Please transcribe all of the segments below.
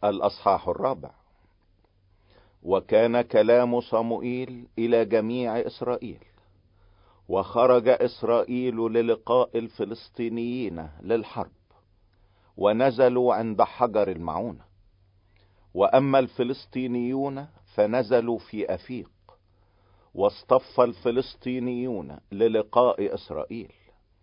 الأصحاح 4. وكان كلام صموئيل إلى جميع إسرائيل، وخرج إسرائيل للقاء الفلسطينيين للحرب، ونزلوا عند حجر المعونة. وأما الفلسطينيون فنزلوا في أفيق، واصطف الفلسطينيون للقاء إسرائيل،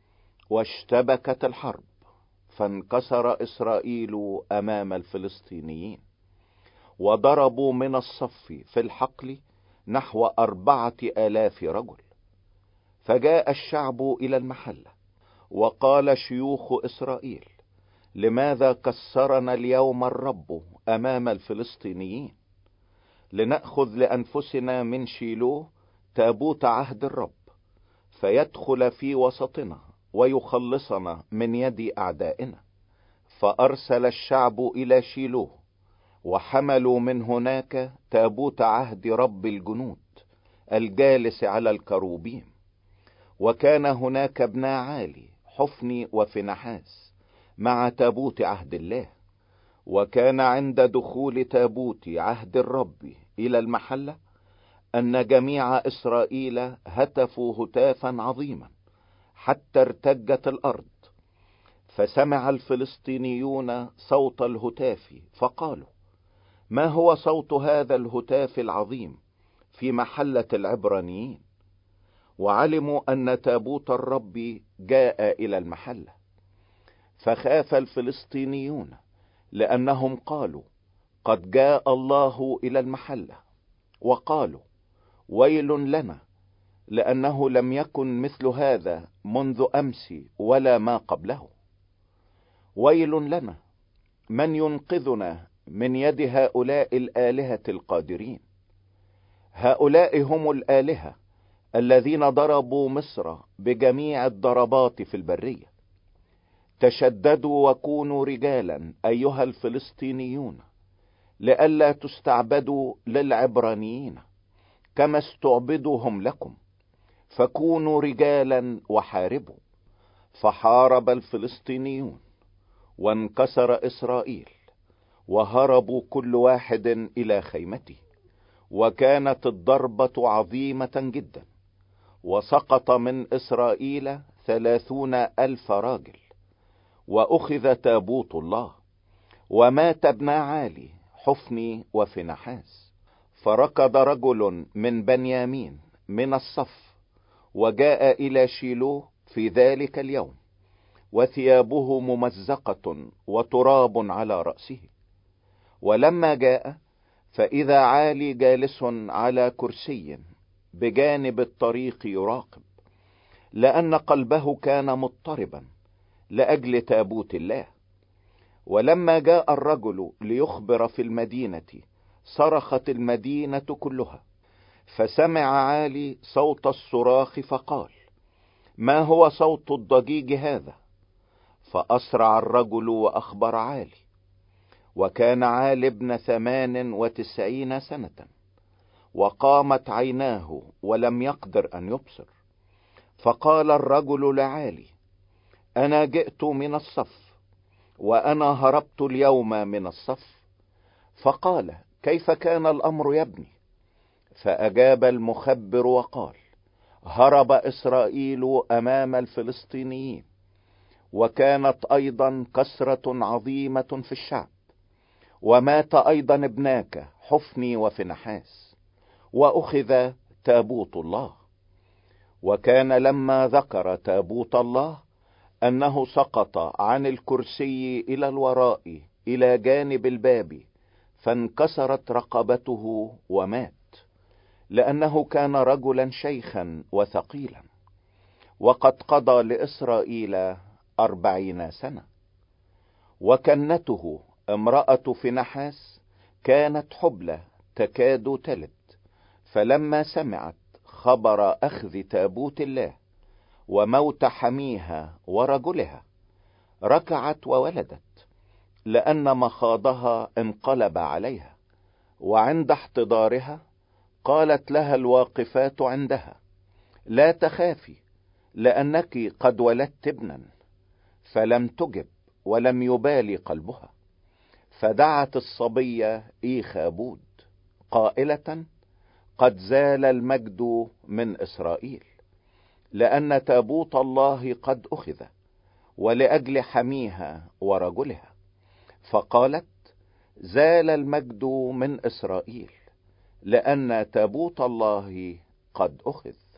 واشتبكت الحرب، فانكسر إسرائيل أمام الفلسطينيين، وضربوا من الصف في الحقل نحو 4000 رجل. فجاء الشعب إلى المحلة، وقال شيوخ إسرائيل: لماذا كسرنا اليوم الرب أمام الفلسطينيين؟ لنأخذ لأنفسنا من شيلوه تابوت عهد الرب، فيدخل في وسطنا ويخلصنا من يد أعدائنا. فأرسل الشعب إلى شيلوه، وحملوا من هناك تابوت عهد رب الجنود الجالس على الكروبيم. وكان هناك ابنا عالي حفني وفنحاس مع تابوت عهد الله. وكان عند دخول تابوت عهد الرب إلى المحلة أن جميع إسرائيل هتفوا هتافا عظيما حتى ارتجت الأرض. فسمع الفلسطينيون صوت الهتاف، فقالوا: ما هو صوت هذا الهتاف العظيم في محلة العبرانيين؟ وعلموا أن تابوت الرب جاء إلى المحلة. فخاف الفلسطينيون، لأنهم قالوا: قد جاء الله إلى المحلة. وقالوا: ويل لنا، لأنه لم يكن مثل هذا منذ أمس ولا ما قبله. ويل لنا، من ينقذنا من يد هؤلاء الآلهة القادرين؟ هؤلاء هم الآلهة الذين ضربوا مصر بجميع الضربات في البرية. تشددوا وكونوا رجالا أيها الفلسطينيون، لئلا تستعبدوا للعبرانيين كما استعبدوهم لكم، فكونوا رجالا وحاربوا. فحارب الفلسطينيون، وانكسر إسرائيل، وهربوا كل واحد إلى خيمته. وكانت الضربة عظيمة جدا، وسقط من إسرائيل 30,000 راجل. وأخذ تابوت الله، ومات ابنا عالي حفني وفنحاس. فركض رجل من بنيامين من الصف، وجاء إلى شيلوه في ذلك اليوم، وثيابه ممزقة وتراب على رأسه. ولما جاء فإذا عالي جالس على كرسي بجانب الطريق يراقب، لأن قلبه كان مضطربا لأجل تابوت الله. ولما جاء الرجل ليخبر في المدينة صرخت المدينة كلها. فسمع عالي صوت الصراخ، فقال: ما هو صوت الضجيج هذا؟ فأسرع الرجل وأخبر عالي. وكان عالي ابن 98 سنة، وقامت عيناه ولم يقدر أن يبصر. فقال الرجل لعالي: أنا جئت من الصف، وأنا هربت اليوم من الصف. فقال: كيف كان الأمر يا ابني؟ فأجاب المخبر وقال: هرب إسرائيل أمام الفلسطينيين، وكانت أيضا كسرة عظيمة في الشعب. ومات أيضا ابناك حفني وفنحاس، وأخذ تابوت الله. وكان لما ذكر تابوت الله أنه سقط عن الكرسي إلى الوراء إلى جانب الباب، فانكسرت رقبته ومات، لأنه كان رجلا شيخا وثقيلا، وقد قضى لإسرائيل 40 سنة. وكنته امرأة فنحاس كانت حبلى تكاد تلد، فلما سمعت خبر أخذ تابوت الله وموت حميها ورجلها ركعت وولدت، لأن مخاضها انقلب عليها. وعند احتضارها قالت لها الواقفات عندها: لا تخافي، لأنك قد ولدت ابنا. فلم تجب ولم يبالي قلبها. فدعت الصبية إيخابود قائلة: قد زال المجد من إسرائيل، لأن تابوت الله قد أخذ، ولأجل حميها ورجلها. فقالت: زال المجد من إسرائيل، لأن تابوت الله قد أخذ.